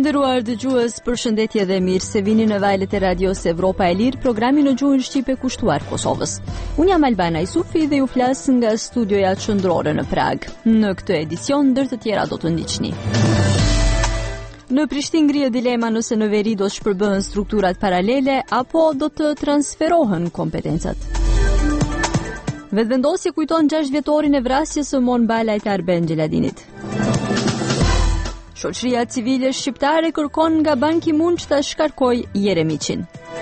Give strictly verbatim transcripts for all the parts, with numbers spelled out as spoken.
Të nderuar dëgjues, përshëndetje dhe mirë se vini në valët e radios Evropa e Lirë, programi në gjuhën shqipe kushtuar Kosovës. Unë jam Albana Isufi dhe ju flas nga studioja qendrore në Prag. Në këtë edicion ndër të tjera do të ndiqni. Në Prishtinë ngrihet dilema nëse në veri do të shpërbëhen strukturat paralele apo do të transferohen kompetencat. Vetëvendosje kujton gjashtë vjetorin e vrasjes së Mon Balajt të Arben Xheladinit. Shoqëria civile shqiptare kërkon nga Ban Ki-moon që ta shkarkoj Jeremiçin.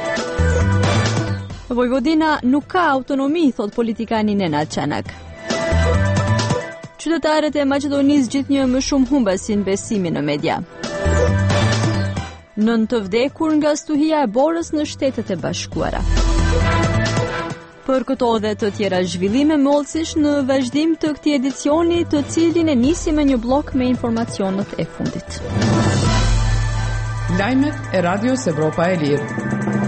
Vojvodina nuk ka autonomi, thot politikani Nenad Çanak. Qytetarët e Maqedonisë gjithnjë më shumë humbasin besimin në media. Nën të vdekur nga stuhia e borës në Shtetet e Bashkuara. Për këto dhe të tjera zhvillime mollësish në vazhdim të këtij edicioni, të cilin e nisi me një blok me informacionet e fundit. Lajmet e Radios Evropa e Lirë.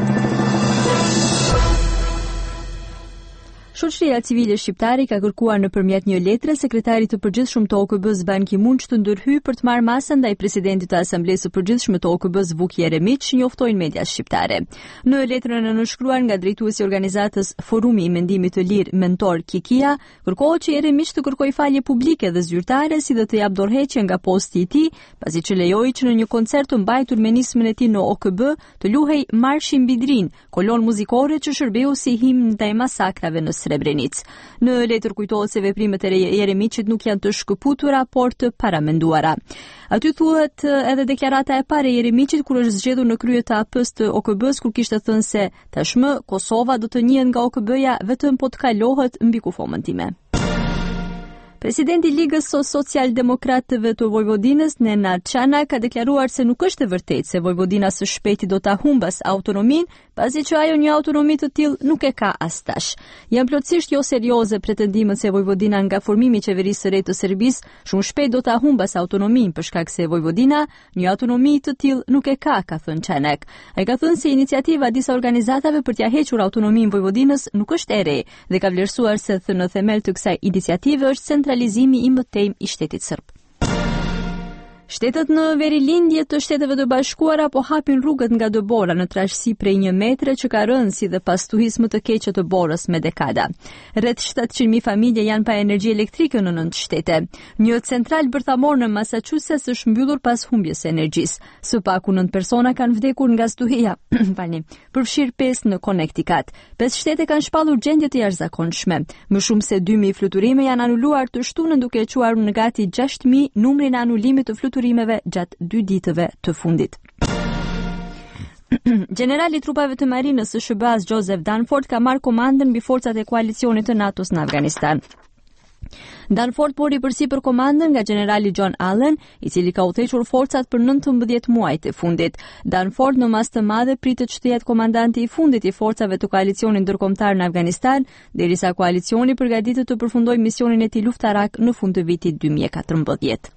Shoqëria civile shqiptare ka kërkuar nëpërmjet një letre sekretarit të përgjithshëm të O K B-s Ban Ki-moon që të ndërhyjë për të marrë masë ndaj presidentit të Asamblesë së Përgjithshme të O K B-s Vuk Jeremiç, njoftojnë mediat shqiptare. Në letrën e nënshkruar nga drejtuesi i organizatës Forumi i Mendimit të Lirë Mentor Kikia, kërkohet që Jeremiç të kërkojë falje publike dhe zyrtare, si dhe të jap dorëheqje nga posti i tij, pasi që lejoi që në një koncert të mbajtur me nismën e tij në O K B të luhej Marshi mbi Drin, kolon muzikore që shërbeu si himn ndaj masakrave në Srebrenic. Në letër kujtohet se veprimet e Jeremiçit nuk janë të shkëputura, por të paramenduara. Aty thuhet edhe deklarata e parë e Jeremiçit kur është zgjedhur në krye të A P-s të O K B-s, kur kishte thënë se tashmë Kosova do të njihet nga O K B-ja vetëm po të kalohet mbi kufomën time. Presidenti i Ligës së Socialdemokratëve të Vojvodinës, Nenad Çanak, ka deklaruar se nuk është e vërtetë se Vojvodina së shpejti do ta humbas autonominë, pasi që ajo një autonomi të tillë nuk e ka as tash. Janë plotësisht jo serioze pretendimet se Vojvodina nga formimi i qeverisë së re të Serbisë shumë shpejt do ta humbas autonominë, për shkak se Vojvodina një autonomi të tillë nuk e ka, ka thënë Çanak. Ai ka thënë se iniciativa e disa organizatave për t'ia hequr autonominë Vojvodinës nuk është e re dhe ka vlerësuar se në themel të kësaj iniciative është centralizimi i mëtejmë i shtetit serb. Shtetet në verilindje të Shteteve të Bashkuara po hapin rrugët nga dëbora në trashësi prej një metre që ka rënë si dhe pas tuhis më të keqe të borës me dekada. Rreth shtatëqind mijë familje janë pa energji elektrike në nëntë shtete. Një central bërthamor në Massachusetts është mbyllur pas humbjes së energjisë. Së paku nëntë persona kanë vdekur nga stuhia, falni, përfshirë pesë në Connecticut. Pesë shtete kanë shpallur gjendje të jashtëzakonshme. Më shumë se dy mijë fluturime janë anuluar të shtunën, duke quar në gati gjashtë mijë numrin e anulimit të fluturimeve gjatë dy ditëve të fundit. Generali i trupave të marinës së S B A-s Joseph Dunford ka marrë komandën mbi forcat e koalicionit të NATO-s në Afganistan. Dunford mori përsipër komandën nga generali John Allen, i cili ka udhëhequr forcat për nëntëmbëdhjetë muajt e fundit. Dunford në mas të madhe pritet që të jetë komandanti i fundit i forcave të koalicionit ndërkombëtar në Afganistan, derisa koalicioni përgatitet të përfundojë misionin e tij luftarak në fund të vitit dy mijë e katërmbëdhjetë.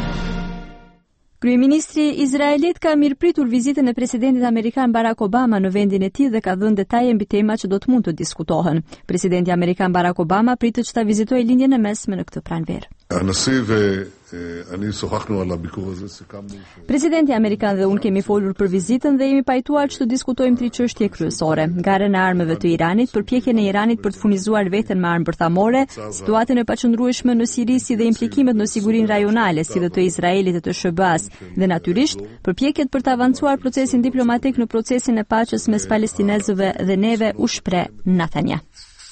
Kryeministri izraelit ka mirëpritur vizitën e presidentit amerikan Barack Obama në vendin e tij dhe ka dhënë detaje mbi tema që do të mund të diskutohen. Presidenti amerikan Barack Obama pritet që ta vizitojë lindjen e mesme në këtë pranverë. Presidenti amerikan dhe unë kemi folur për vizitën dhe jemi pajtuar që të diskutojmë tri çështje kryesore: garën e armëve të Iranit, përpjekjen e Iranit për të furnizuar veten me armë bërthamore, situatën e paqëndrueshme në Siri si dhe implikimet në sigurinë rajonale si dhe të Izraelit e të S B A-s dhe natyrisht përpjekjet për të avancuar procesin diplomatik në procesin e paqes mes palestinezëve dhe neve, u shpreh Natanja.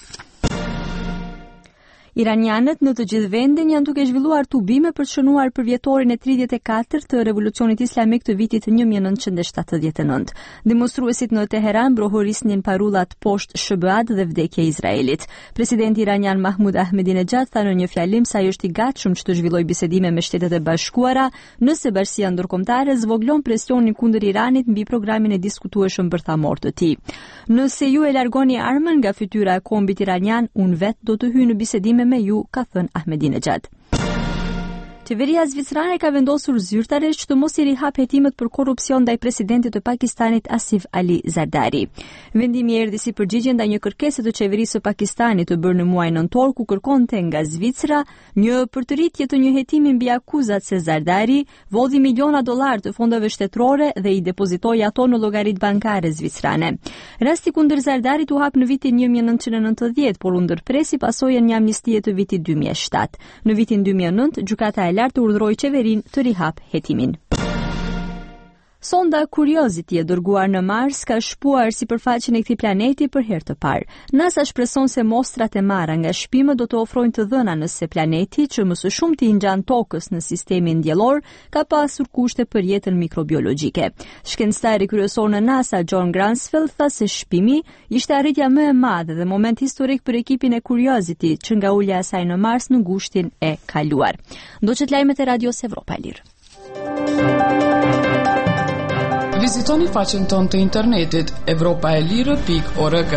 Iranianët në të gjithë vendin janë duke zhvilluar tubime për të shënuar për vjetorin e tridhjetë e katërt të revolucionit islamik të vitit një mijë nëntëqind e shtatëdhjetë e nëntë. Demonstruesit në Teheran brohorisnin parullat poshtë S B A-t dhe vdekje Izraelit. Presidenti iranian Mahmud Ahmadinejad tha në një fjalim se ai është i gatshëm që të zhvillojë bisedime me Shtetet e Bashkuara nëse bashkia ndërkombëtare zvoglon presionin kundër Iranit mbi programin e diskutueshëm bërthamor të tij. Nëse ju e largoni armën nga fytyra e kombit iranian, unë vet do të hyj në bisedime me ju, ka thënë Ahmadinejad. Qeveria zvicrane ka vendosur zyrtarisht të mos i rihap hetimet për korrupsion ndaj presidentit të Pakistanit Asif Ali Zardari. Vendimi erdhi si përgjigje ndaj një kërkese të qeverisë së Pakistanit të bërë në muajin nëntor, ku kërkonte nga Zvicra një përtëritje të një hetimi mbi akuzat se Zardari vodhi miliona dollar të fondeve shtetërore dhe i depozitoi ato në llogaritë bankare zvicrane. Rasti kundër Zardarit u hap në vitin një mijë e nëntëqind e nëntëdhjetë, por u ndërpresi pasojën një amnistie të vitit dy mijë e shtatë. Në vitin dy mijë e nëntë, gjykata e lartë urdhëroi qeverinë të rihap hetimin. Sonda Curiosity e dërguar në Mars ka shpuar sipërfaqen e këtij planeti për herë të parë. NASA shpreson se mostrat e marra nga shpimet do të ofrojnë të dhëna nëse planeti, që më së shumti i ngjan tokës në sistemin diellor, ka pasur kushte për jetën mikrobiologjike. Shkencëtari kryesor në NASA, John Grunsfeld, tha se shpimi ishte arritja më e madhe dhe moment historik për ekipin e Curiosity, që nga ulja e saj në Mars në gushtin e kaluar. Ndoqet lajmet e Radios Evropa e Lirë. Vizitoni faqen tonë të internetit evropa e lirë pikë org.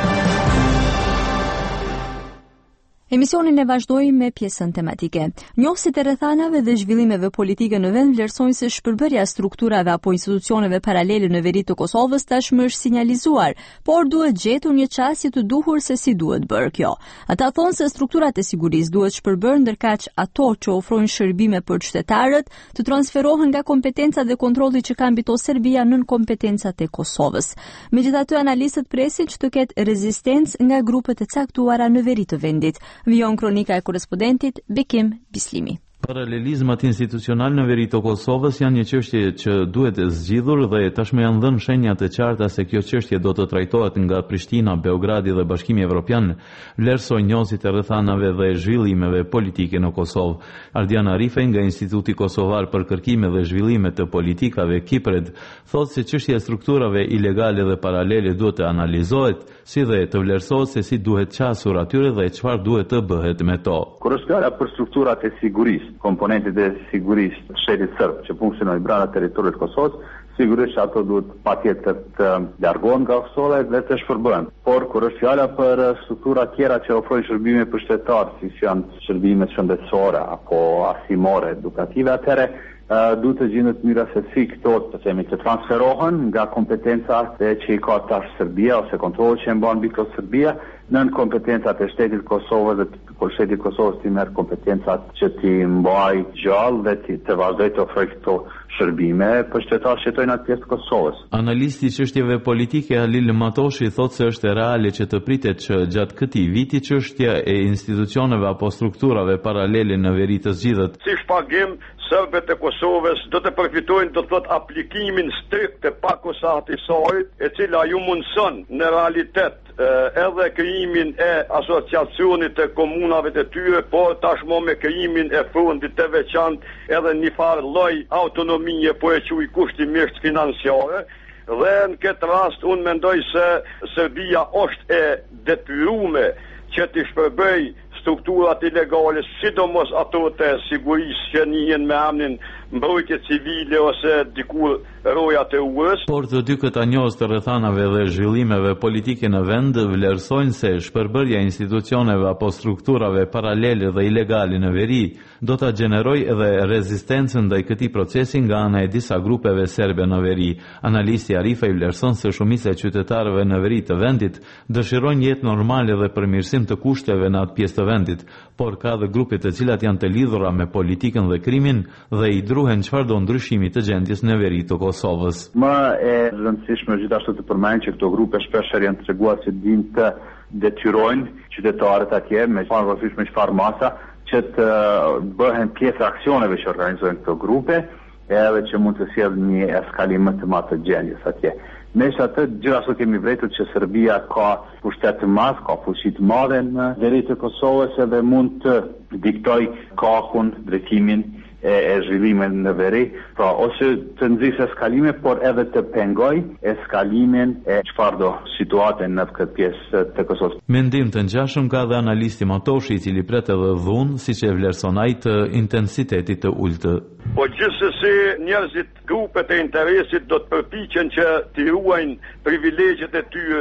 Emisionin e vazhdojmë me pjesën tematike. Njohësit e rrethanave dhe zhvillimeve politike në vend vlerësojnë se shpërbërja strukturave apo institucioneve paralele në veri të Kosovës tashmë është sinjalizuar, por duhet gjetur një qasje të duhur se si duhet bërë kjo. Ata thonë se strukturat e sigurisë duhet shpërbërë, ndërkaq ato që ofrojnë shërbime për qytetarët të transferohen nga kompetencat dhe kontrolli që ka mbi to Serbia nën kompetencat e Kosovës. Megjithatë, analistët presin që të ketë rezistencë nga grupet e caktuara në veri të vendit. Vijon kronika e korrespondentit Bekim Bislimi. Paralelizmat institucional në veri të Kosovës janë një çështje që duhet e zgjidhur dhe tashmë janë dhënë shenjat e qarta se kjo çështje do të trajtohet nga Prishtina, Beogradi dhe Bashkimi Evropian, vlerësojnë njohësit e rrethanave dhe zhvillimeve politike në Kosovë. Ardian Arifej nga Instituti Kosovar për Kërkime dhe Zhvillime të Politikave Kipred thotë se çështja e strukturave ilegale dhe paralele duhet të analizohet, si dhe të vlerësohet se si duhet qasur atyre dhe çfarë duhet të bëhet me to. Kur është fjala për strukturat e sigurisë, komponentet e sigurisë të shtetit serb që funksionojnë brenda territorit të Kosovës, sigurisht ato duhet patjetër të largohen nga Kosova dhe të shpërbëhen. Por kur është fjala për struktura tjera që ofrojnë shërbime për qytetarë, si janë shërbime shëndetësore apo arsimore, edukative, atëherë Uh, duhet të gjendet mënyra se si këto të themi të transferohen nga kompetencat që i ka tash Serbia ose kontrolli që e mban mbi këto Serbia nën kompetencat e shtetit të Kosovës dhe kur shteti i Kosovës ti merr kompetencat që ti mbaj gjallë dhe ti të vazhdoj të ofroj këto shërbime për qytetarët që jetojnë atë pjesë të Kosovës. Analisti i çështjeve politike Halil Matoshi thotë se është e reale që të pritet që gjatë këtij viti çështja e institucioneve apo strukturave paralele në veri të zgjidhet. Si shpagim serbët e Kosovës do të përfitojnë do të thotë aplikimin strikt të pakosatisorit, e cila ju mundson në realitet edhe krijimin e asociacionit të komunave të tyre, por tashmë me krijimin e fondit të veçantë edhe një farë lloj autonomie, po e quaj kushtimisht financiare. Dhe në këtë rast unë mendoj se Serbia është e detyruar që të shpërbëj strukturat ilegale, sidomos ato të sigurisë që njihen me emrin mbrojtje civile ose dikur rojat e urës. Por të dy këta njohës të rrethanave dhe zhvillimeve politike në vend vlerësojnë se shpërbërja institucioneve apo strukturave paralele dhe ilegale në veri do ta gjenerojë edhe rezistencën ndaj këtij procesi nga ana e disa grupeve serbe në veri. Analisti Arifej vlerëson se shumica e qytetarëve në veri të vendit dëshirojnë jetë normale dhe përmirësim të kushteve në atë pjesë të vendit, por ka dhe grupe të cilat janë të lidhura me politikën dhe krimin dhe i druhen çfarëdo ndryshimi të gjendjes në veri të Kosovës. Më e rëndësishme gjithashtu të përmend që këto grupe shpesh janë treguar se dinë të detyrojnë qytetarët atje me pavarësisht me çfarë masa që të bëhen pjesë aksioneve që organizojnë këto grupe, edhe që mund të sjellë një eskalim më të madh të gjendjes atje. Megjithatë, gjithashtu kemi vërtetur që Serbia ka pushtet të madh, ka fuqi të madhe në veri të Kosovës edhe mund të diktoj kakun, drejtimin e, e zhvillimit në veri, pra ose të nxjisë eskalime, por edhe të pengoj eskalimin e çfarëdo situate në këtë pjesë të Kosovës. Mendim të ngjashëm ka dhe analisti Matoshi, i cili pret edhe dhunë, siç e vlerëson ai, të intensitetit të ultë. Po gjithsesi njerëzit, grupet e interesit do të përpiqen që të ruajnë privilegjet e tyre,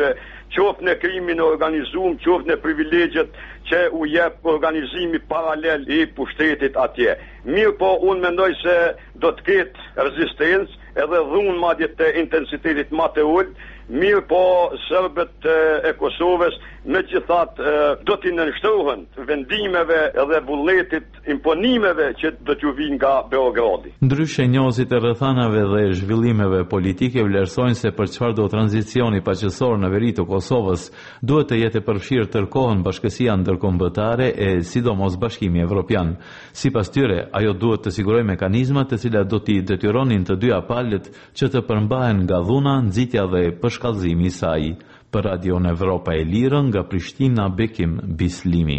qoftë në krimin e organizuar, qoftë në privilegjet që u jep organizimi paralel i pushtetit atje. Mirë po, unë mendoj se do të ketë rezistencë edhe dhunë madje të intensitetit më të ulët. Mirë po, serbët e Kosovës me gjithatë do t'i nënshtrohen vendimeve edhe vulletit, imponimeve që do t'ju vinë nga Beogradi. Ndryshe, njohësit e rrethanave dhe zhvillimeve politike vlerësojnë se për çfarë do tranzicioni paqësor në veri të Kosovës duhet të jetë përfshirë tërkohën bashkësia ndërkombëtare e sidomos Bashkimi Evropian. Sipas tyre, ajo duhet të sigurojë mekanizma të cilat do t'i detyronin të dyja palët që të përmbahen nga dhuna, nxitja dhe përshkallëzimi i saj. Për Radion Evropa e Lirë nga Prishtina, Bekim Bislimi.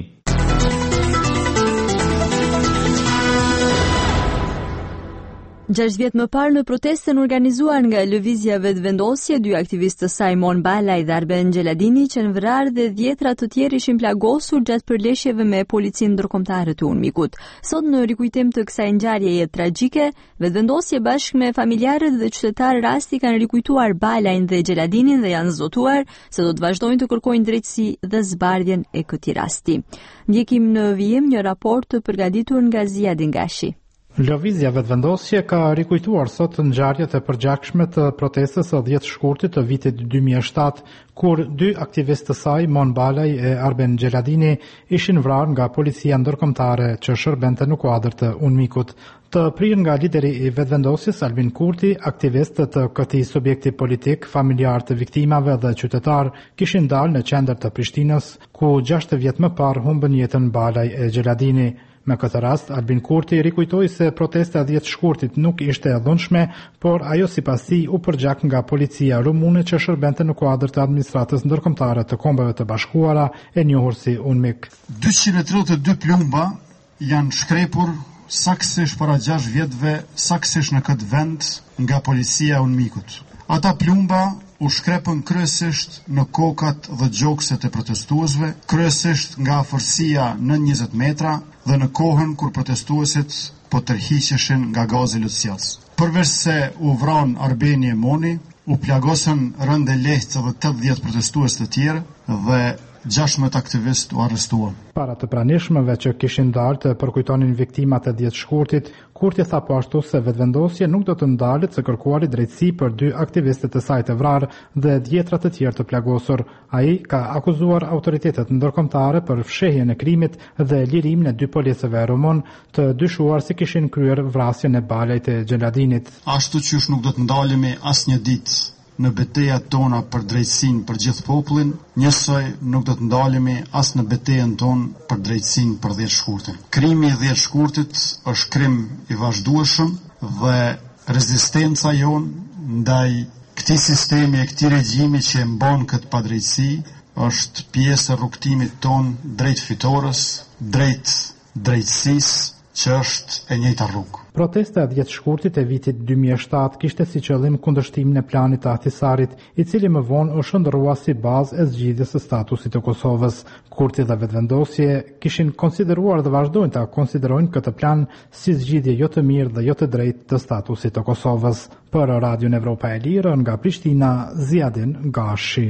Gjashtë vjet më parë në protestën organizuar nga lëvizja vetëvendosje, dy aktivistë të saj Mon Balaj dhe Arben Gjeladini që në vrarë dhe dhjetra të tjerë ishin plagosur gjatë përleshjeve me policinë ndërkombëtare të Unmikut. Sot në rikujtim të kësaj ngjarjeje tragjike, vetëvendosje bashkë me familjarët dhe qytetarë rasti kanë rikujtuar Balajn dhe Gjeladinin dhe janë zotuar se do të vazhdojnë të kërkojnë drejtësi dhe zbardhjen e këtij rasti. Ndjekim në vijim një raport të përgatitur nga Ziadin Gashi. Lëvizja vetëvendosje ka rikujtuar sot ngjarjet e përgjakshme të protestës së dhjetë shkurtit të vitit dy mijë e shtatë, kur dy aktivistë të saj, Mon Balaj e Arben Gjeladini, ishin vrarë nga policia ndërkombëtare që shërbente në kuadër të Unmikut. Të prirë nga lideri i vetëvendosjes Albin Kurti, aktivistët të këtij subjekti politik, familjar të viktimave dhe qytetar kishin dalë në qendër të Prishtinës, ku gjashtë vjet më parë humbën jetën Balaj e Gjeladini. Me këtë rast, Albin Kurti rikujtoi se protesta dhjetë shkurtit nuk ishte e dhunshme, por ajo sipas tij u përgjak nga policia rumune që shërbente në kuadër të administratës ndërkombëtare të Kombeve të Bashkuara, e njohur si UNMIK. dyqind e tridhjetë e dy plumba janë shkrepur saktësisht para gjashtë vjetëve, saktësisht në këtë vend nga policia e UNMIK-ut. Ata plumba u shkrepën kryesisht në kokat dhe gjokset e protestuesve, kryesisht nga afërsia në njëzet metra dhe në kohën kur protestuesit po tërhiqeshin nga gazi lutësjas. Përveç se u vran Arbeni e Moni, u plagosën rënde lehtë edhe tetëdhjetë protestues të tjerë dhe gjashtë aktivistë u arrestuan. Para të pranishmëve që kishin dalë të përkujtonin viktimat e dhjetë shkurtit, Kurti tha po ashtu se vetëvendosje nuk do të ndalet se kërkuari drejtësi për dy aktivistët e saj të vrarë dhe dhjetra të tjerë të plagosur. Ai ka akuzuar autoritetet ndërkombëtare për fshehjen e krimit dhe lirimin e dy policëve rumun të dyshuar se kishin kryer vrasjen e Balajt e Gjeladinit. Ashtu qysh nuk do të ndalemi asnjë ditë në betejat tona për drejtësinë për gjithë popullin, njësoj nuk do të ndalemi as në betejën tonë për drejtësinë për dhjetë shkurtin. Krimi i dhjetë shkurtit është krim i vazhdueshëm dhe rezistenca jonë ndaj këtij sistemi e këtij regjimi që e mban këtë padrejtësi është pjesë e rrugtimit tonë drejt fitores, drejt drejtësisë që është e njëjta rrugë. Protesta e dhjetë shkurtit e vitit dy mijë e shtatë kishte si qëllim kundërshtimin e planit të Ahtisarit, i cili më vonë u shndërrua si bazë e zgjidhjes së statusit të Kosovës. Kurti dhe vetëvendosje kishin konsideruar dhe vazhdojnë ta konsiderojnë këtë plan si zgjidhje jo të mirë dhe jo të drejtë të statusit të Kosovës. Për Radion Evropa e Lirë nga Prishtina, Ziadin Gashi.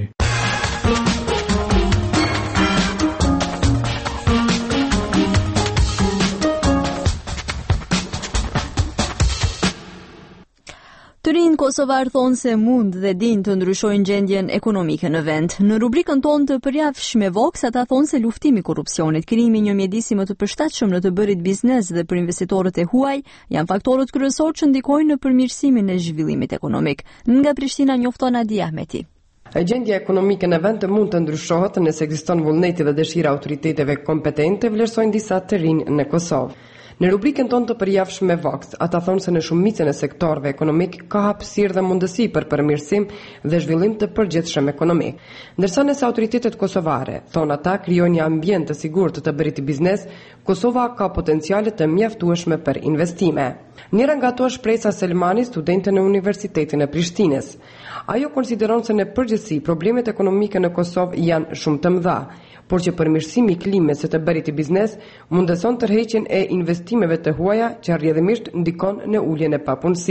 Të rinj kosovar thonë se mund dhe din të ndryshojnë gjendjen ekonomike në vend. Në rubrikën tonë të përjavshme Vox, ata thonë se luftimi i korrupsionit, krijimi i një mjedisi më të përshtatshëm në të bërit biznes dhe për investitorët e huaj janë faktorët kryesorë që ndikojnë në përmirësimin e zhvillimit ekonomik. Nga Prishtina njofton Adi Ahmeti. Gjendja ekonomike në vend mund të ndryshohet nëse ekziston vullneti dhe dëshira autoriteteve kompetente, vlerësojnë disa të rinj në Kosovë. Në rubrikën tonë të përjavshme Vox, ata thonë se në shumicën e sektorëve ekonomik ka hapësirë dhe mundësi për përmirësim dhe zhvillim të përgjithshëm ekonomik. Ndërsa nëse autoritetet kosovare thonë ata krijojnë një ambient të sigurt të të bërit i biznes, Kosova ka potenciale të mjaftueshme për investime. Njëra nga ato është Shpresa Selmani, studente në Universitetin e Prishtinës. Ajo konsideron se në përgjithësi problemet ekonomike në Kosovë janë shumë të mëdha, por që përmirësimi i klimës së të bërit i biznes mundëson tërheqjen e investimeve të huaja që rrjedhimisht ndikon në uljen e papunësisë.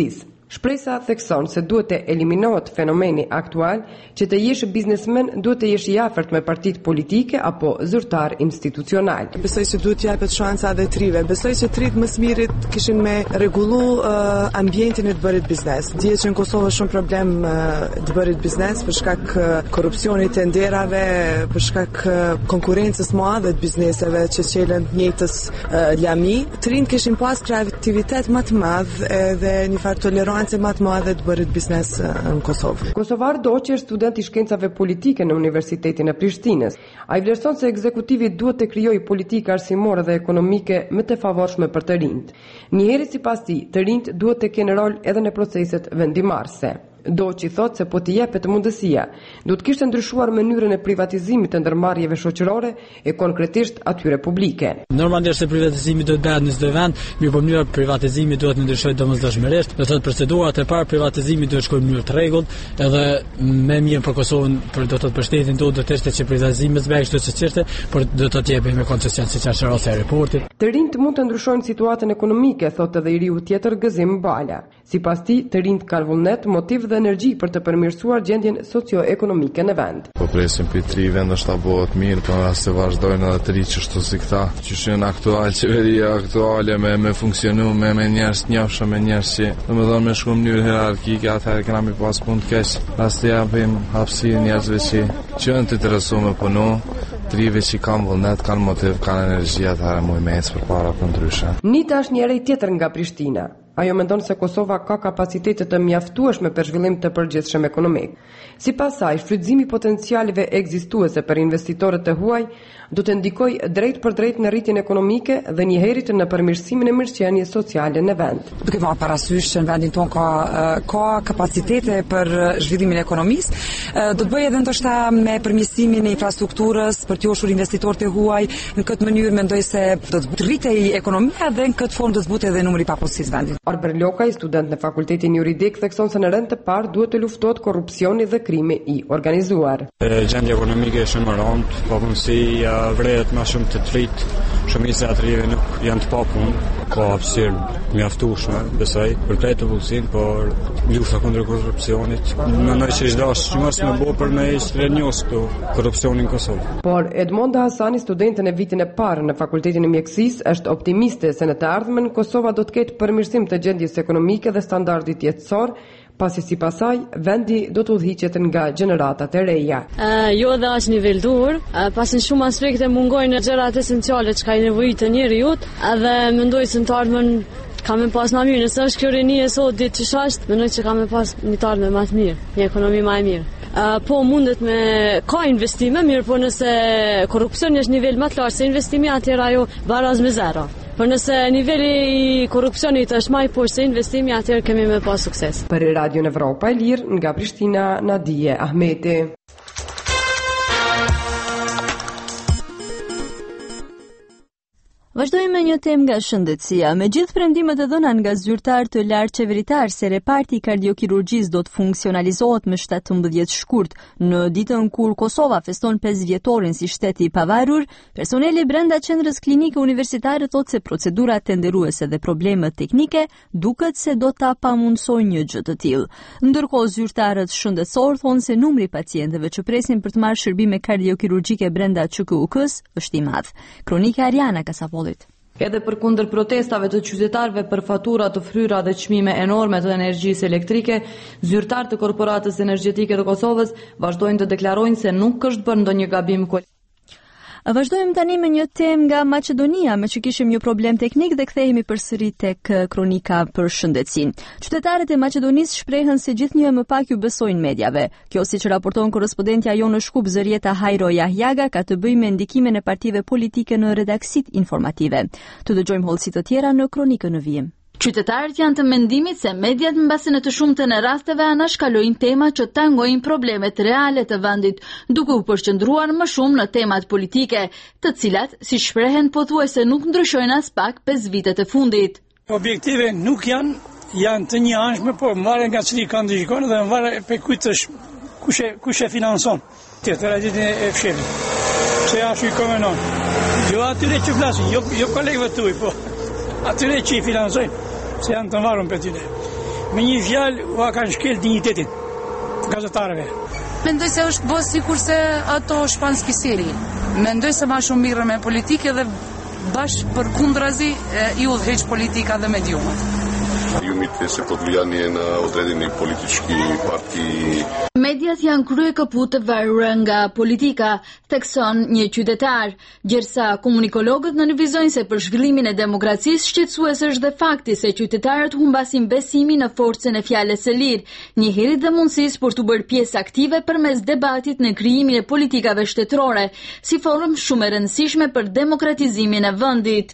Shpresa thekson se duhet të eliminohet fenomeni aktual që të jesh biznesmen duhet të jesh i afërt me partitë politike apo zyrtar institucional. Besoj se duhet japet shansa edhe trive. Besoj se trit më së mirit kishin me rregullu uh, ambientin e të bërit biznes. Dihet që në Kosovë është shumë problem uh, të bërit biznes për shkak uh, korrupsionit të nderave, për shkak uh, konkurrencës më madhe të bizneseve që çelen njëjtës uh, lami. Trin kishin pas kreativitet më të madh edhe një farë tolerancë më të madhe të bërit biznes në Kosovë. Kosovar Doçi është student i shkencave politike në Universitetin e Prishtinës. Ai vlerëson se ekzekutivi duhet të krijojë politikë arsimore dhe ekonomike më të favorshme për të rinjt. Njëherë sipas tij, të rinjt duhet të kenë rol edhe në proceset vendimarrëse. Doçi thotë se po t'i jepet mundësia, do të kishte ndryshuar mënyrën e privatizimit të ndërmarrjeve shoqërore e konkretisht atyre publike. Normalisht se privatizimi do të bëhet në çdo vend, mirë po mënyra privatizimi duhet të ndryshojë domosdoshmërisht, do të thotë procedurat e parë privatizimi duhet të shkojnë në mënyrë të rregullt, edhe më mirë për Kosovën, për do të thotë për shtetin tonë do të ishte që privatizimi të bëhej kështu siç ishte, por do të të jepej me koncesion siç është rasti i aeroportit. Të rinjt mund të ndryshojnë situatën ekonomike, thotë edhe i riu tjetër Gëzim Bala. Sipas tij, të rinjt kanë vullnet, motiv dhe energji për të përmirësuar gjendjen socio-ekonomike në vend. Po presim për tri vend është ta bëhet mirë, por as të vazhdojnë edhe të riqë ashtu si këta. Që shën aktual qeveria aktuale me me funksionu me me njerëz të njohshëm, me njerëz që domethënë me shkuar në mënyrë hierarkike, atëherë kemi mi pas punë të keq. As të japim hapësirë njerëzve që që janë të interesuar me punu, trive që kanë vullnet, kanë motiv, kanë energji, atëherë mund me ecë përpara për ndryshe. Nita është një rej tjetër nga Prishtina. Ajo mendon se Kosova ka kapacitete të mjaftueshme për zhvillim të përgjithshëm ekonomik. Sipas saj, shfrytëzimi i potencialeve ekzistuese për investitorët e huaj do të ndikojë drejt për drejt në rritjen ekonomike dhe njëherët në përmirësimin e mirëqenies sociale në vend. Duke marrë parasysh që në vendin tonë ka ka kapacitete për zhvillimin e ekonomisë, do të bëjë edhe ndoshta me përmirësimin e infrastrukturës për të joshur investitorët e huaj. Në këtë mënyrë mendoj se do të rritej ekonomia dhe në këtë formë do të zbutej edhe numri i papunësisë vendit. Arber Lokaj, student në Fakultetin Juridik, thekson se në rend të parë duhet të luftohet korrupsioni dhe krimi i organizuar. Gjendja ekonomike është shumë e rëndë, papunësia vrehet më shumë të trit, shumica e atyre nuk janë të papunë, ka hapësirë mjaftueshme, besoj, për të të vullsin, por lufta kundër korrupsionit. Mendoj se çdo asnjë mos më bëu për me rënjos këtu korrupsionin në Kosovë. Por Edmonda Hasani, studente në vitin e parë në Fakultetin e Mjekësisë, është optimiste se në të ardhmen Kosova do të ketë përmirësim të gjendjes ekonomike dhe standardit jetësor, pasi sipas saj vendi do të udhëhiqet nga gjeneratat e reja. Uh, jo dhe as nivel dur, uh, pasi në shumë aspekte mungojnë gjërat esenciale që ka i nevojitë njeriu, edhe mendoj se në të ardhmen ka me pas më mirë, nëse është kjo rinie e sot ditë që shasht, mendoj që ka me pas një të ardhme më të mirë, një ekonomi më e mirë. Uh, po mundet me ka investime mirë, po nëse korrupsioni është nivel më të lartë se investimi, atëherë ajo baraz me zero. Por nëse niveli i korrupsionit është më i poshtë se investimi, atëherë kemi më pas sukses. Për Radio Evropa e Lirë, nga Prishtina, Nadije Ahmeti. Vazhdojmë me një temë nga shëndetësia. Me gjithë prendimet e dhëna nga zyrtar të lartë qeveritar se reparti i kardiokirurgjisë do të funksionalizohet më shtatëmbëdhjetë shkurt në ditën kur Kosova feston pesë vjetorin si shteti i pavarur, personeli brenda qendrës klinike universitare thotë se procedurat tenderuese dhe problemet teknike duket se do ta pamundsojnë një gjë të tillë. Ndërkohë zyrtarët shëndetësor thonë se numri i pacientëve që presin për të marrë shërbime kardiokirurgjike brenda Q K U K-s është i madh. Kronika Ariana Kasapolli. Edhe përkundër protestave të qytetarëve për fatura të fryra dhe çmime enorme të energjisë elektrike, zyrtarët të Korporatës Energjetike të Kosovës vazhdojnë të deklarojnë se nuk është bërë ndonjë gabim kolektiv. Vazhdojmë tani me një temë nga Maqedonia, me që kishim një problem teknik dhe kthehemi përsëri tek kronika për shëndetësinë. Qytetarët e Maqedonisë shprehen se gjithnjë më pak ju besojnë mediave. Kjo, siç raporton korrespondentja jonë në Shkup Zërieta Hajro Jahjaga, ka të bëjë me ndikimin e partive politike në redaksit informative. Të dëgjojmë hollësi të tjera në kronikën në vijim. Qytetarët janë të mendimit se mediat mbasi në të shumtën e rasteve anashkalojnë tema që tangojnë problemet reale të vendit, duke u përqendruar më shumë në temat politike, të cilat, si shprehen, pothuajse nuk ndryshojnë as pak pesë vitet e fundit. Objektive nuk janë, janë të njëanshme, por marrë nga cili kanë ndryshojnë dhe marrë pe kujt është kush e kush e finanson. Të traditën e fshehtë. Se ashtu i komenon. Jo atyre që flasin, jo jo kolegëve tuaj, po atyre që i finansojnë. Se janë të marrën për tyre. me një fjalë ua kanë shkel dinjitetin gazetarëve. Mendoj se është bërë sikur se ato shpanskisiri. Mendoj se ma shumë mirë me politikë dhe bashkë për kundrazi i udhëheq politika dhe mediumat. Ju mitë se po të vijani në odredin i politički partiji. Mediat janë krye kaput të varura nga politika, thekson një qytetar, gjërsa komunikologët nënvizojnë se për zhvillimin e demokracisë shqetësues është dhe fakti se qytetarët humbasin besimin në forcën e fjalës së lirë, njëherët dhe mundësisë për të bërë pjesë aktive përmes debatit në krijimin e politikave shtetërore, si forum shumë e rëndësishme për demokratizimin e vendit.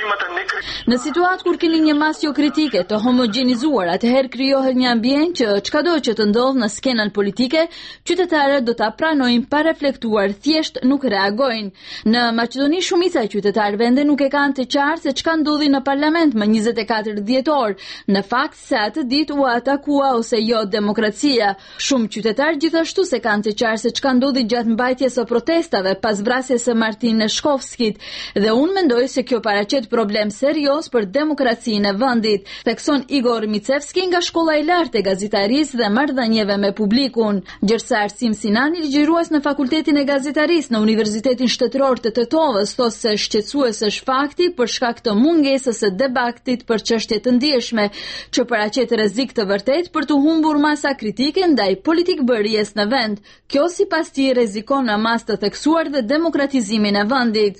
Në situatë kur keni një masë jo kritike të homogenizuar, atëherë krijohet një ambient që çkado që të ndodh në skenën politike, qytetarët do ta pranojnë pa reflektuar, thjesht nuk reagojnë. Në Maqedoni shumica e qytetarëve ende nuk e kanë të qartë se çka ndodhi në parlament më njëzet e katër dhjetor. Në fakt se atë ditë u atakua ose jo demokracia. Shumë qytetarë gjithashtu se kanë të qartë se çka ndodhi gjatë mbajtjes së protestave pas vrasjes së Martin Neshkovskit, dhe unë mendoj se kjo paraqet problem serios për demokracinë e vendit, thekson Igor Micevski nga Shkolla e Lartë e Gazetarisë dhe Marrëdhënieve me Publikun. Gjërsa Arsim Sinani, ligjërues në Fakultetin e Gazetarisë në Universitetin Shtetëror të Tetovës, thosë se shqetësues është fakti për shkak të mungesës së debatit për çështje të ndjeshme, që paraqet rrezik të vërtet për të humbur masa kritike ndaj politikbërjes në vend. Kjo sipas tij rrezikon në masë të theksuar dhe demokratizimin e vendit.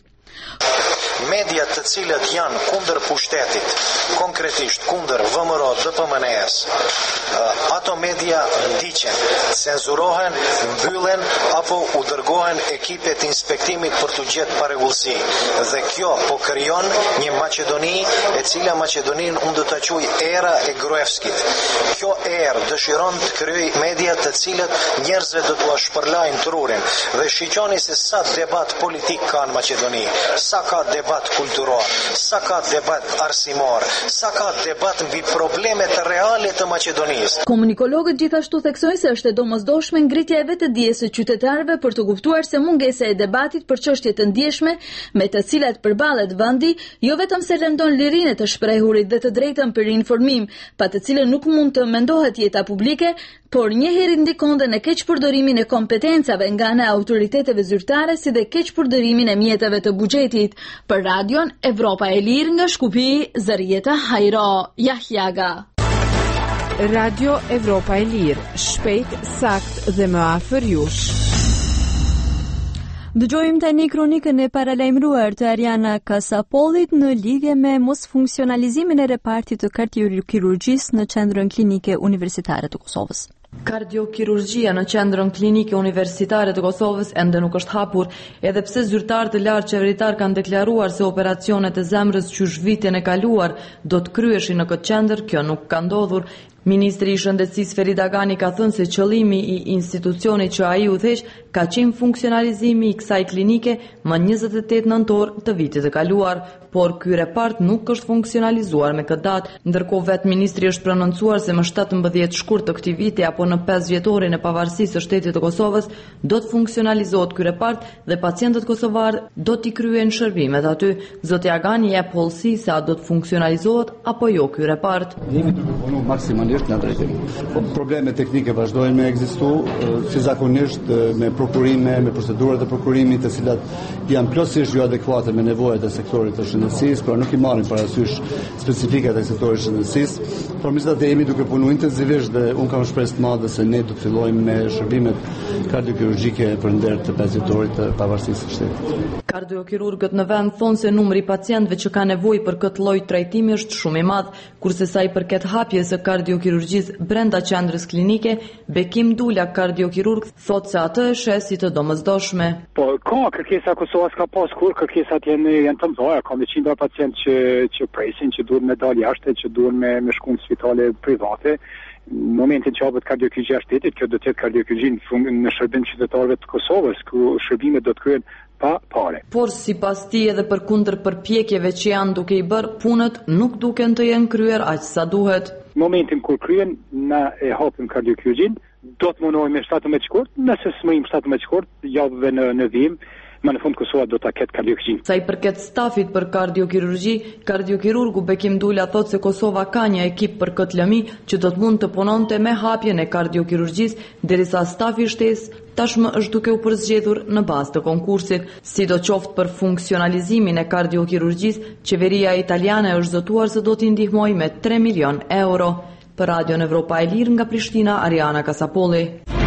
Mediat të cilët janë kundër pushtetit, konkretisht kundër V M R O, D P M N-s, ato media ndiqen, cenzurohen, mbyllen apo u dërgohen ekipet inspektimit për të gjetë paregullsi. Dhe kjo po krijon një Maqedoni e cila Maqedonin unë do ta quaj era e Gruevskit. Kjo erë dëshiron të krijojë media të cilët njerëzve do t'u shpërlajnë trurin dhe shiqoni se sa debat politik ka në Maqedoni, sa ka debat kulturor, sa ka debat arsimor, sa ka debat mbi problemet reale të Maqedonisë. Komunikologët gjithashtu theksojnë se është e domosdoshme ngritja e vetëdijes së qytetarëve për të kuptuar se mungesa e debatit për çështje të ndjeshme me të cilat përballet vendi, jo vetëm se lëndon lirinë të shprehurit dhe të drejtën për informim, pa të cilën nuk mund të mendohet jeta publike, por njëherë ndikon dhe në keqpërdorimin e kompetencave nga ana e autoriteteve zyrtare, si dhe keqpërdorimin e mjeteve të buxhetit. Për radion Evropa e Lirë nga Shkupi, Zarieta Hajro Jahjaga. Radio Evropa e Lirë, shpejt, sakt dhe më afër jush. Dëgjojmë tani kronikën e paralajmëruar të Ariana Kasapollit në lidhje me mosfunksionalizimin e repartit të kardiokirurgjisë në Qendrën Klinike Universitare të Kosovës. Kardiokirurgjia në Qendrën Klinike Universitare të Kosovës ende nuk është hapur, edhe pse zyrtarë të lartë qeveritar kanë deklaruar se operacionet e zemrës qysh vitin e kaluar do të kryeshin në këtë qendër, kjo nuk ka ndodhur. Ministri i Shëndetësisë Ferit Agani ka thënë se qëllimi i institucionit që ai udhëheq ka qenë funksionalizimi i kësaj klinike më njëzet e tetë nëntor të vitit të kaluar, por ky repart nuk është funksionalizuar me këtë datë, ndërkohë vetë ministri është prononcuar se më shtatëmbëdhjetë shkurt të këtij viti apo në pesë vjetorin e pavarësisë së shtetit të Kosovës do të funksionalizohet ky repart dhe pacientët kosovarë do t'i kryejnë shërbimet aty. Zoti Agani jep hollësi se a do të funksionalizohet apo jo ky repart. Në drejtim. Probleme teknike vazhdojnë me ekzistu, si zakonisht me prokurime, me procedurat e prokurimit, të cilat janë plotësisht jo adekuate me nevojat e sektorit të shëndetësisë, por nuk i marrin parasysh specifikat e sektorit të shëndetësisë. Por megjithatë jemi duke punuar intensivisht dhe unë kam shpresë të madhe se ne do të fillojmë me shërbimet kardiokirurgjike për nder të pesë vjetorit të pavarësisë së shtetit. Kardiokirurgët në vend thonë se numri i pacientëve që ka nevojë për këtë lloj trajtimi është shumë i madh, kurse sa i përket hapjes së kardiokirurgjisë brenda qendrës klinike, Bekim Dula, kardiokirurg, thotë se atë e sheh si të domosdoshme. Po ka kërkesa Kosovës ka pas kur kërkesat janë janë të mëdha, ka me qindra pacientë që që presin, që duhen me dalë jashtë, që duhen me me shku në spitale private. Në momentin që hapet kardiokirurgjia shtetit, kjo do të jetë kardiokirurgji në shërbim qytetarëve të Kosovës, ku shërbimet do të kryhen pa pare. Por sipas tij edhe përkundër përpjekjeve që janë duke i bërë, punët nuk duken të jenë kryer aq sa duhet. Në momentin kur kryen, na e hapim kardiokirurgjin, do të mundohemi me shtatëmbëdhjetë shkurt, nëse smërim shtatëmbëdhjetë shkurt, javëve në në vim, më në fund Kosova do ta ketë kardiokirurgjin. Sa i përket stafit për kardiokirurgji, kardiokirurgu Bekim Dula thotë se Kosova ka një ekip për këtë lëmi që do të mund të punonte me hapjen e kardiokirurgjisë, derisa stafi shtesë tashmë është duke u përzgjedhur në bazë të konkursit. Sidoqoftë për funksionalizimin e kardiokirurgjisë, qeveria italiane është zotuar se do t'i ndihmojë me tre milion euro. Për Radion Evropa e Lirë nga Prishtina, Ariana Kasapolli.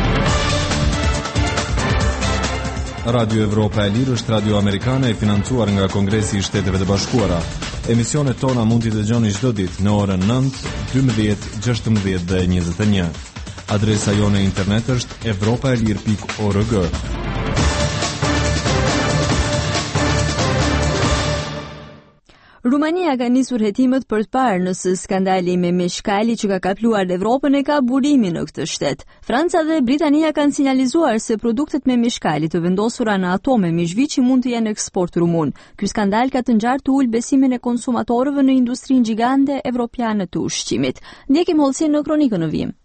Radio Evropa e Lirë është radio amerikane e financuar nga Kongresi i Shteteve të Bashkuara. Emisionet tona mund t'i dëgjoni çdo ditë në orën nëntë, dymbëdhjetë, gjashtëmbëdhjetë dhe njëzet e një. Adresa jone internet është evropaelir pikë org. Rumania ka nisur hetimet për të parë nëse skandali me meshkali që ka kapluar Evropën e ka burimi në këtë shtet. Franca dhe Britania kanë sinjalizuar se produktet me meshkali të vendosura në ato me mishviçi mund të jenë eksport rumun. Ky skandal ka të ngjarë të ul besimin e konsumatorëve në industrinë gjigande evropiane të ushqimit. Ndjekim hollësin në kronikën në vijim.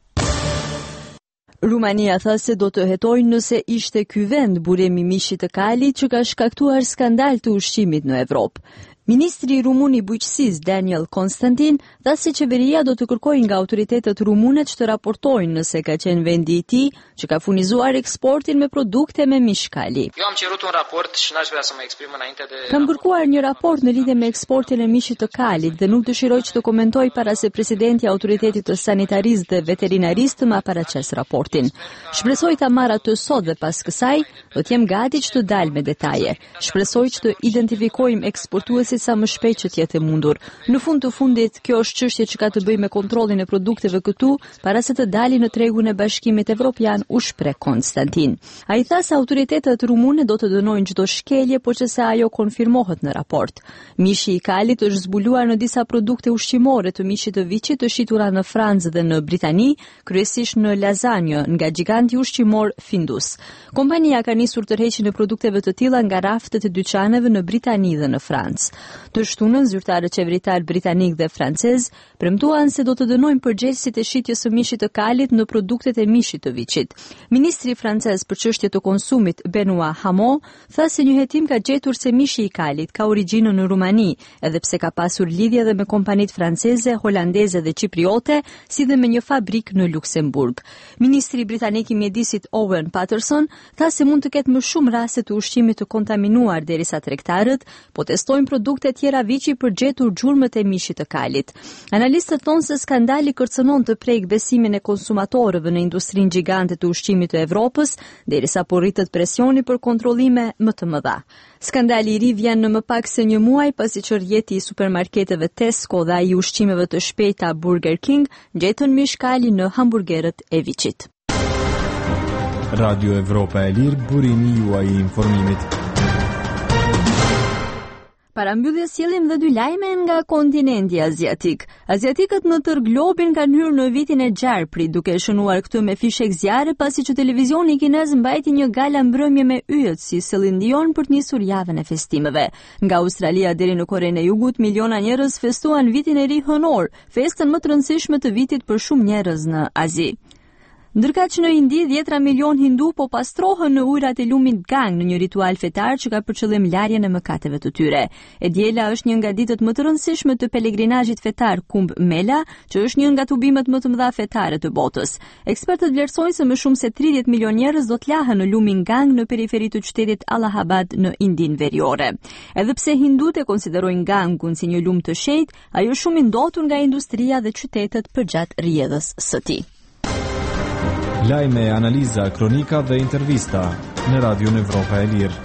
Rumania tha se do të hetojnë nëse ishte ky vend burimi mishit të kalit që ka shkaktuar skandal të ushqimit në Evropë. Ministri rumun i bujqësisë Daniel Konstantin tha se qeveria do të kërkojë nga autoritetet rumune që të raportojnë nëse ka qenë vendi i tij që ka furnizuar eksportin me produkte me mishkali. Eu am cerut un raport și n-aș vrea să mă exprim înainte de Kam kërkuar një raport në lidhje me eksportin e mishit të kalit dhe nuk dëshiroj që të komentoj para se presidenti i autoritetit të sanitarisë dhe veterinarisë të ma paraqes raportin. Shpresoj ta marr atë sot dhe pas kësaj do të jem gati që të dal me detaje. Shpresoj që të identifikojmë eksportues sa më shpejt që t'jetë e mundur. Në fund të fundit, kjo është çështje që ka të bëjë me kontrollin e produkteve këtu, para se të dalin në tregun e Bashkimit Evropian, u shpreh Konstantin. Ai tha se autoritetet rumune do të dënojnë çdo shkelje, por që se ajo konfirmohet në raport. Mishi i kalit është zbuluar në disa produkte ushqimore të mishit të viçit të shitura në Francë dhe në Britani, kryesisht në lasagne nga giganti ushqimor Findus. Kompania ka nisur tërheqjen e produkteve të tilla nga raftet e dyqaneve në Britani dhe në Francë. Të shtunën, zyrtarët qeveritar britanik dhe francez premtuan se do të dënojnë përgjegjësit e shitjes së mishit të kalit në produktet e mishit të viçit. Ministri francez për çështje të konsumit Benoît Hamon tha se një hetim ka gjetur se mishi i kalit ka origjinën në Rumani, edhe pse ka pasur lidhje edhe me kompanitë franceze, holandeze dhe cipriote, si dhe me një fabrik në Luksemburg. Ministri britanik i mjedisit Owen Patterson tha se mund të ketë më shumë raste të ushqimit të kontaminuar derisa tregtarët po testojnë produkte tjera viçi për gjetur gjurmët e mishit të kalit. Analistët thonë se skandali kërcënon të prek besimin e konsumatorëve në industrinë gjigante të ushqimit të Evropës, derisa po rritet presioni për kontrollime më të mëdha. Skandali i ri vjen në më pak se një muaj pasi që rjeti i supermarketeve Tesco dhe ai i ushqimeve të shpejta Burger King gjetën mishkali në hamburgerët e viçit. Radio Evropa e Lirë, burimi juaj i informimit. Para mbylljes sjellim dhe dy lajme nga kontinenti aziatik. Aziatikët në tërë globin kanë hyrë në vitin e gjarprit, duke shënuar këtë me fishek zjarre pasi që televizioni kinez mbajti një gala mbrëmje me yjet si Celine Dion për të nisur javën e festimeve. Nga Australia deri në Korenë e Jugut, miliona njerëz festuan vitin e ri hënor, festën më të rëndësishme të vitit për shumë njerëz në Azi. Ndërka që në Indi, dhjetra milion hindu po pastrohen në ujrat e lumit Gang në një ritual fetar që ka për qëllim larjen e mëkateve të tyre. E diela është një nga ditët më të rëndësishme të pelegrinazhit fetar Kumbh Mela, që është një nga tubimet më të mëdha fetare të botës. Ekspertët vlerësojnë se më shumë se tridhjetë milion njerëz do të lahen në lumin Gang në periferi të qytetit Allahabad në Indinë veriore. Edhe pse hindut e konsiderojnë Gangun si një lum të shenjtë, ajo shumë i ndotur nga industria dhe qytetet përgjatë rrjedhës së tij. Lajme, analiza, kronika dhe intervista në Radion Evropa e Lirë.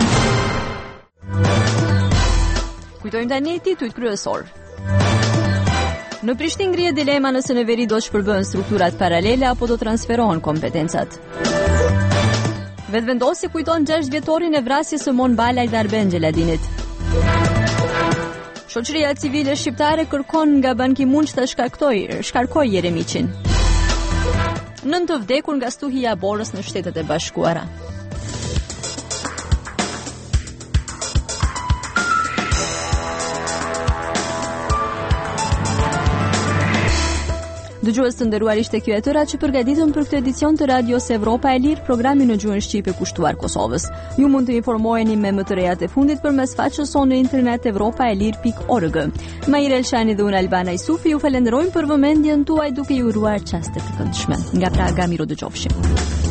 Kujtojmë tani titujt kryesor. Në Prishtinë ngrihet dilema nëse në veri do të shpërbëhen strukturat paralele apo do transferohen kompetencat. Vetvendosi kujton gjashtë vjetorin e vrasjes së Mon Balaj dhe Arben Xheladinit. Shoqëria civile shqiptare kërkon nga Ban Ki-moon që ta shkarkojë, shkarkojë Jeremiçin. Nën të vdekur nga stuhia e borës në Shtetet e Bashkuara. Dëgjues të nderuar, ishte ky e tëra që përgatitëm për këtë edicion të Radios Evropa e Lirë, programi në gjuhën shqipe kushtuar Kosovës. Ju mund të informoheni me më të rejat e fundit përmes faqes sonë në internet evropaelir pikë org. Maira Elshani dhe unë Albana Isufi ju falenderojmë për vëmendjen tuaj duke ju uruar çaste të këndshme. Nga Praga, miru dëgjofshim.